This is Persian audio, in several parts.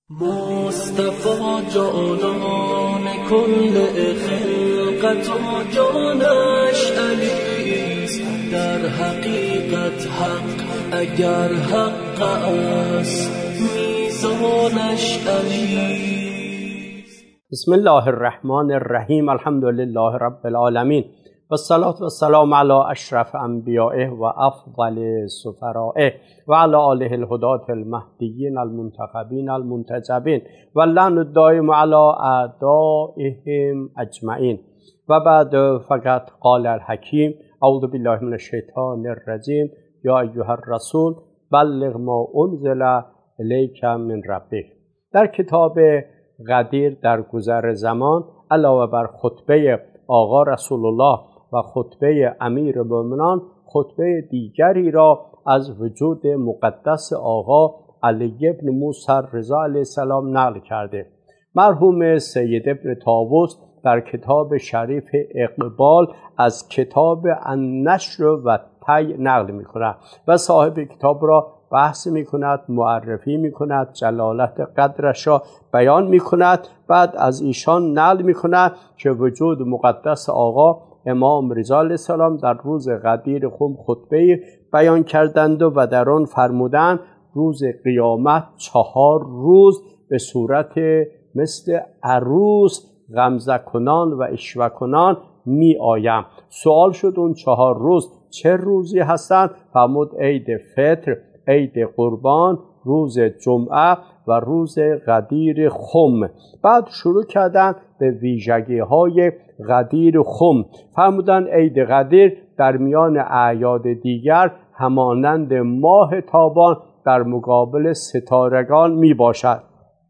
مصطفی جانان کل خلقت و جانش علیست، در حقیقت حق اگر حق است میزانش علیست. بسم الله الرحمن الرحیم. الحمد لله رب العالمین و الصلاة و السلام علی اشرف انبیائه و افضل سفرائه و علی آله الهداة المهدیین المنتخبین المنتجبین و اللعن الدائم علی اعدائهم اجمعین. و بعد فقط قال الحکیم اعوذ بالله من الشیطان الرجیم یا ایها الرسول بلغ ما انزل الیک من ربک. در کتاب غدیر در گذر زمان علاوه بر خطبه آقا رسول الله و خطبه امیر مومنان، خطبه دیگری را از وجود مقدس آقا علی ابن موسی رضا علیه السلام نقل کرده. مرحوم سید ابن طاووس در کتاب شریف اقبال از کتاب النشر و طی نقل می کند و صاحب کتاب را بحث می کند، معرفی می کند، جلالت قدرش را بیان می کند. بعد از ایشان نقل می کند که وجود مقدس آقا امام رضا علیه السلام در روز غدیر خم خطبه بیان کردند و در آن فرمودند روز قیامت 4 روز به صورت مثل عروس غمزه کنان و عشوه کنان می آیم. سوال شد اون 4 روز چه روزی هستند؟ فرمود عید فطر، عید قربان، روز جمعه و روز غدیر خم. بعد شروع کردن به ویژگی های غدیر خم. فرمودن عید غدیر در میان اعیاد دیگر همانند ماه تابان در مقابل ستارگان می باشد.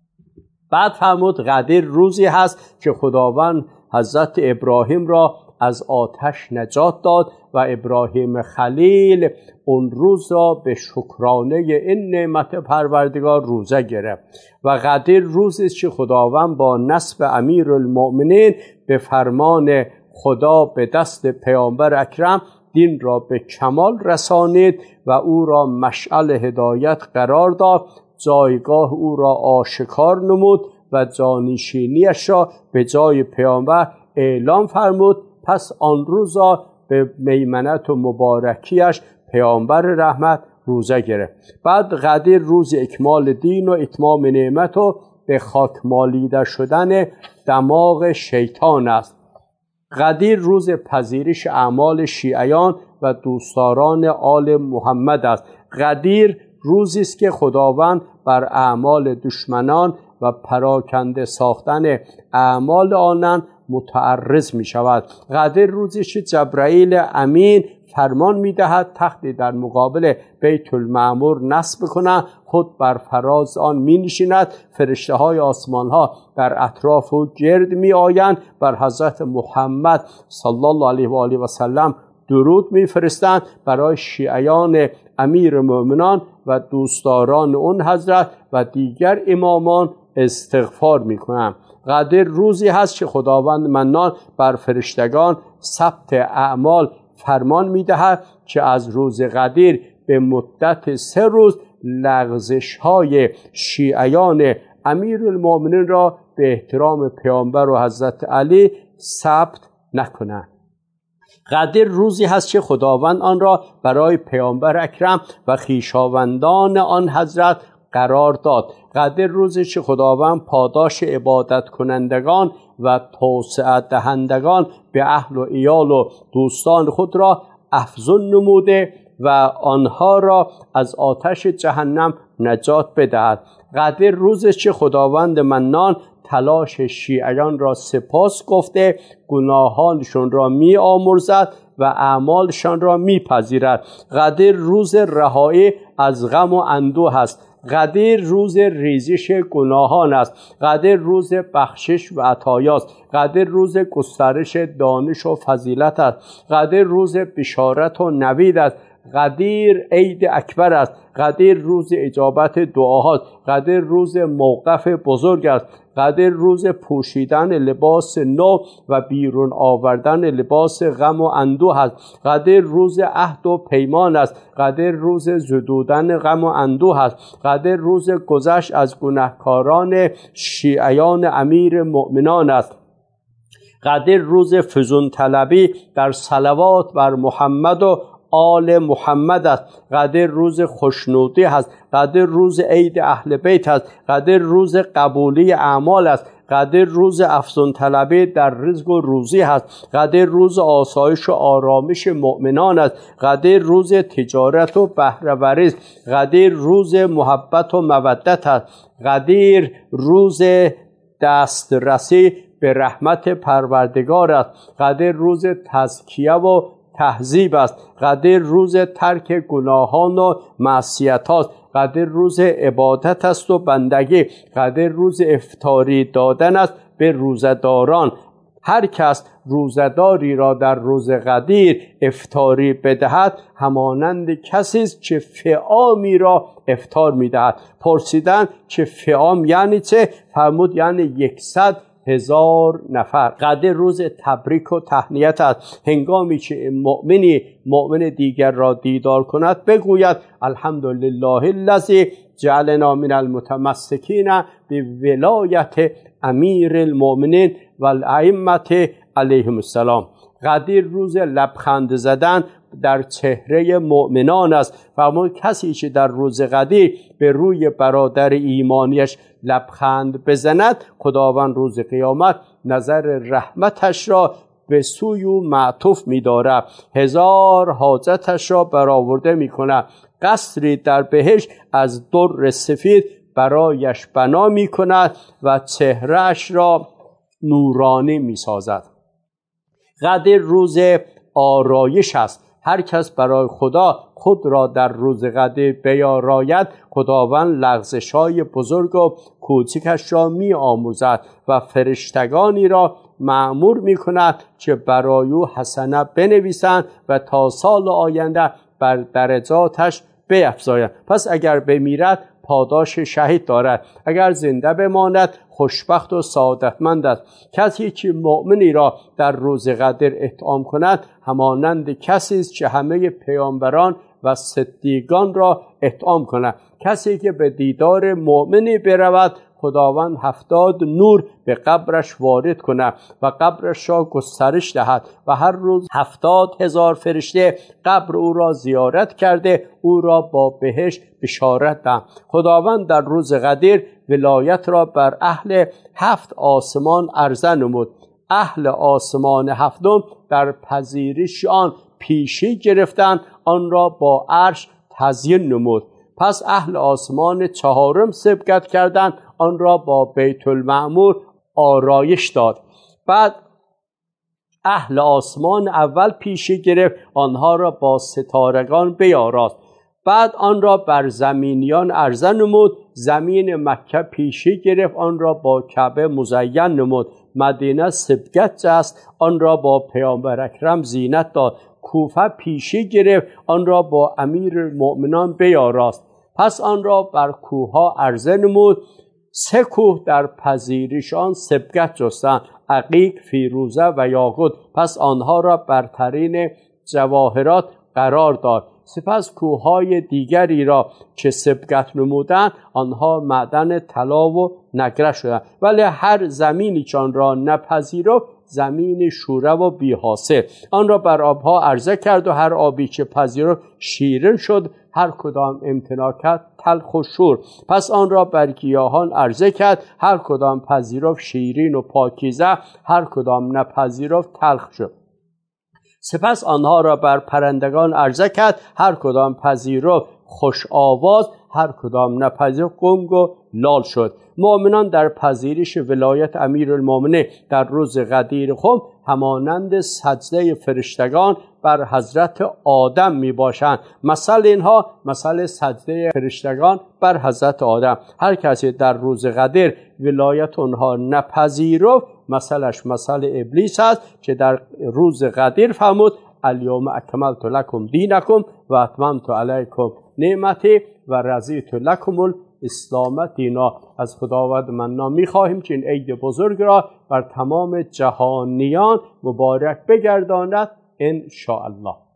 بعد فرمود غدیر روزی هست که خداوند حضرت ابراهیم را از آتش نجات داد و ابراهیم خلیل اون روز را به شکرانه این نعمت پروردگار روزه گرفت. و غدیر روزی است که خداوند با نصب امیرالمؤمنین به فرمان خدا به دست پیامبر اکرم دین را به کمال رسانید و او را مشعل هدایت قرار داد، جایگاه او را آشکار نمود و جانشینیش را به جای پیامبر اعلام فرمود. پس آن روز را به میمنت و مبارکیش پیامبر رحمت روزه گرفت. بعد غدیر روز اکمال دین و اتمام نعمت و به خاک مالیده شدن دماغ شیطان است. غدیر روز پذیرش اعمال شیعیان و دوستداران آل محمد است. غدیر روزی است که خداوند بر اعمال دشمنان و پراکنده ساختن اعمال آنان متعرض می شود. غدیر روزی است که جبرائیل امین فرمان می دهد تختی در مقابل بیت المعمور نصب کنند، خود بر فراز آن می نشیند، فرشته های آسمان ها در اطراف او گرد می آیند، بر حضرت محمد صلی الله علیه و آله و سلم درود می فرستند، برای شیعیان امیر مومنان و دوستداران اون حضرت و دیگر امامان استغفار می کنند. غدیر روزی هست که خداوند منان بر فرشتگان ثبت اعمال فرمان می دهد که از روز غدیر به مدت 3 روز لغزش های شیعیان امیرالمؤمنین را به احترام پیامبر و حضرت علی ثبت نکنند. غدیر روزی هست که خداوند آن را برای پیامبر اکرم و خویشاوندان آن حضرت قرار داد. غدیر روزی که خداوند پاداش عبادت کنندگان و توسعه دهندگان به اهل و عیال و دوستان خود را افزون نموده و آنها را از آتش جهنم نجات بدهد. غدیر روزی که خداوند منان تلاش شیعیان را سپاس گفته گناهانشون را می آمرزد و اعمالشان را می پذیرد. غدیر روز رهایی از غم و اندوه است. غدیر روز ریزش گناهان است. غدیر روز بخشش و عطایاست. غدیر روز گسترش دانش و فضیلت است. غدیر روز بشارت و نوید است. غدیر عید اکبر است، غدیر روز اجابت دعاهاست، غدیر روز موقف بزرگ است، غدیر روز پوشیدن لباس نو و بیرون آوردن لباس غم و اندوه است، غدیر روز عهد و پیمان است، غدیر روز زدودن غم و اندوه است، غدیر روز گذشت از گناهکاران شیعیان امیر مؤمنان است، غدیر روز فزون طلبی در صلوات بر محمد و آل محمد است، غدیر روز خوشنودی است، غدیر روز عید اهل بیت است، غدیر روز قبولی اعمال است، غدیر روز افزون طلبی در رزق و روزی است، غدیر روز آسایش و آرامش مؤمنان است، غدیر روز تجارت و بهره‌وری است، غدیر روز محبت و مودت است، غدیر روز دسترسی به رحمت پروردگار است، غدیر روز تزکیه و تهذیب است، غدیر روز ترک گناهان و معصیت است، غدیر روز عبادت است و بندگی، غدیر روز افطاری دادن است به روزداران. هر کس روزداری را در روز غدیر افطاری بدهد همانند کسی است که فعامی را افطار می‌دهد. پرسیدن که فعام یعنی چه؟ فرمود یعنی 100,000 نفر. غدیر روز تبریک و تهنیت است. هنگامی که مؤمن دیگر را دیدار کند بگوید الحمدلله الذی جعلنا من المتمسکین بولایت امیر المؤمنین و الائمه علیهم السلام. غدیر روز لبخند زدن در چهره مؤمنان است. فرمود کسی که در روز غدیر به روی برادر ایمانیش لبخند بزند خداوند روز قیامت نظر رحمتش را به سوی او معطوف می‌دارد، 1000 حاجتش را برآورده می‌کند، قصری در بهشت از در سفید برایش بنا می‌کند و چهرهش را نورانی می‌سازد. غدیر روز آرایش است. هر کس برای خدا خود را در روز غدیر بیاراید خداوند لغزش‌های بزرگ و کوچکش را می آموزد و فرشتگانی را مأمور می کند که برای او حسنه بنویسند و تا سال آینده بر درجاتش بیفزایند. پس اگر بمیرد پاداش شهید دارد، اگر زنده بماند خوشبخت و سعادتمند است. کسی که مؤمنی را در روز غدیر اطعام کند همانند کسی است که همه پیامبران و صدیقان را اطعام کند. کسی که به دیدار مؤمنی برود خداوند 70 نور به قبرش وارد کند و قبرش را گسترش دهد و هر روز 70,000 فرشته قبر او را زیارت کرده او را با بهشت بشارت دهند. خداوند در روز غدیر ولایت را بر اهل 7 آسمان عرضه نمود. اهل آسمان 7 در پذیرش آن پیشی گرفتند، آن را با عرش تزیین نمود. پس اهل آسمان 4 سبقت کردند، آن را با بیت المعمور آرایش داد. بعد اهل آسمان اول پیشی گرفت، آنها را با ستارگان بیاراست. بعد آن را بر زمینیان عرضه نمود. زمین مکه پیشی گرفت، آن را با کعبه مزین نمود. مدینه سبقت جست، آن را با پیامبر اکرم زینت داد. کوفه پیشی گرفت، آن را با امیر المؤمنان بیاراست. پس آن را بر کوهها عرضه نمود. 3 کوه در پذیرش آن سبقت جستند، عقیق، فیروزه و یاقوت. پس آنها را برترین جواهرات قرار داد. سپس کوههای دیگری را که سبقت نمودند آنها معدن طلا و نقره شدند، ولی هر زمینی که آن را نپذیرفت زمین شوره و بی‌حاصل. آن را بر آبها عرضه کرد و هر آبی که پذیرفت شیرین شد، هر کدام امتناع کرد تلخ و شور. پس آن را بر گیاهان عرضه کرد، هر کدام پذیرفت شیرین و پاکیزه، هر کدام نپذیرفت تلخ شد. سپس آنها را بر پرندگان عرضه کرد، هر کدام پذیرفت خوش آواز، هر کدام نپذیرفت گنگ و لال شد. مؤمنان در پذیرش ولایت امیرالمؤمنین در روز غدیر خم همانند سجده فرشتگان بر حضرت آدم می باشند. مثل اینها مثل سجده فرشتگان بر حضرت آدم. هر کسی در روز غدیر ولایت آنها نپذیرفت مثلش مثل ابلیس است که در روز غدیر فرمود الیوم اکملت لکم دینکم و اتممت علیکم نعمتی و رضیت لکم الاسلام دینا. از خداوند مننا می‌خواهیم که این عید بزرگ را بر تمام جهانیان مبارک بگرداند ان شاء الله.